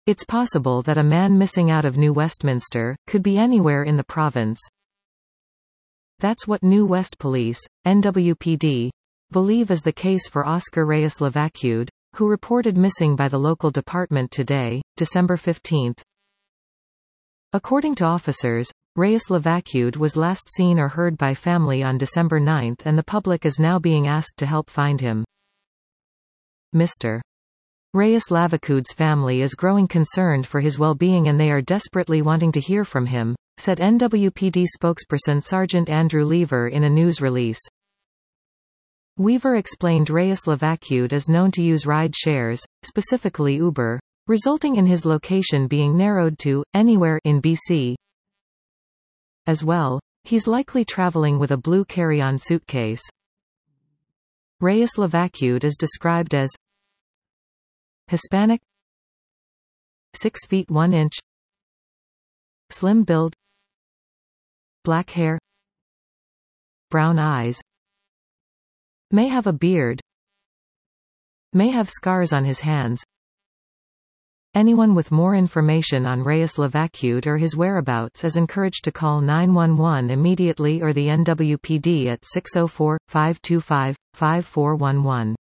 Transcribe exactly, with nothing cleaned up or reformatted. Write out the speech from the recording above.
It's possible that a man missing out of New Westminster could be anywhere in the province. That's what New West Police, N W P D, believe is the case for Oscar Reyes Lavacude, who reported missing by the local department today, December fifteenth. According to officers, Reyes Lavacude was last seen or heard by family on December ninth, and the public is now being asked to help find him. Mister Reyes Lavacude's family is growing concerned for his well-being and they are desperately wanting to hear from him, said N W P D spokesperson Sergeant Andrew Lever in a news release. Weaver explained Reyes Lavacude is known to use ride shares, specifically Uber, resulting in his location being narrowed to anywhere in B C. As well, he's likely traveling with a blue carry-on suitcase. Reyes Lavacude is described as Hispanic, six feet one inch, slim build, black hair, brown eyes, may have a beard, may have scars on his hands. Anyone with more information on Reyes Lavacude or his whereabouts is encouraged to call nine one one immediately or the N W P D at six oh four, five two five, five four one one.